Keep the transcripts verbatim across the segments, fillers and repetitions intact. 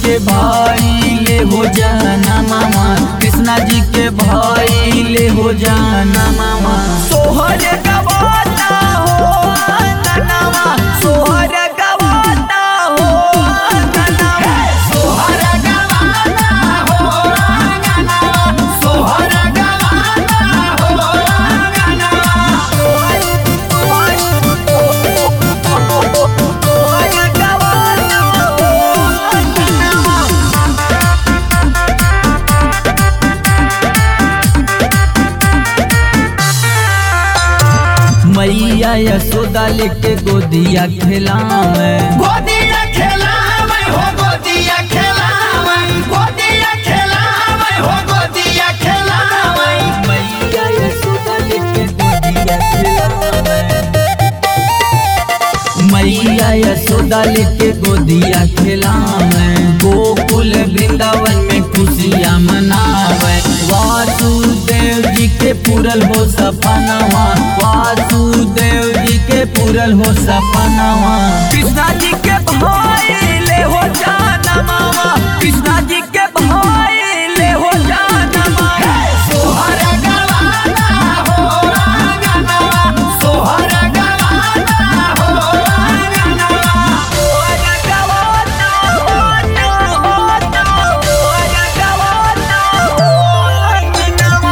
के भाई ले हो जाना मामा, कृष्णा जी के भाई ले हो जाना मामा। सोहर गवाता हो अंगनावा, सोहर गवाता हो अंगनावा, सोहर गवाता हो अंगनावा, सोहर गवाता हो अंगनावा। मैया यशोदा लेके गोदिया खेलावे, गोदिया खेलावे हो गोदिया खेलावे, गोदिया खेलावे हो गोदिया खेलावे। मैया यशोदा लेके गोदिया खेलावे, मैया यशोदा लेके गोदिया खेलावे। गोकुल वृंदावन में खुशियाँ मनावे, वासुदेव जी के पूरल हो सपनावा, वासुदेव जी के पूरल हो सपनावा। कृष्णा जी के भाई ले हो जाना मामा, कृष्णा जी के भाई ले हो जाना मामा। सोहर गवाता हो अंगनावा, सोहर गवाता हो अंगनावा। सोहर गवाता हो अंगनावा, सोहर गवाता हो अंगनावा।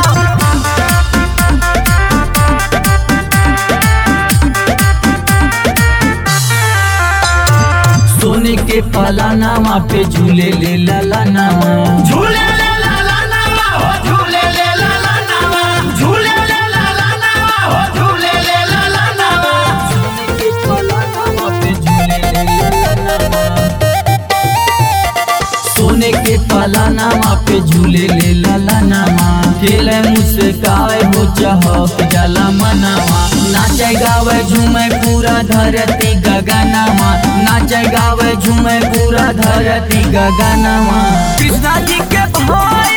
सोने के पलानावा पे झूले ले ललनावा, झूले ले लाला नावा हो झूले ले लाला नावा, झूले ले लाला नावा हो झूले ले लाला नावा। सोने के पलानावा पे झूले ले ललनावा, सोने के पलानावा पे झूले ले ललनावा। खेले मुस्काए हो चहक जला मनावा, नाचे गावे झूमे पूरा धरती गगनावा, नाचे गावे झूमे पूरा धरती गगनावा। कृष्णा जी के भाई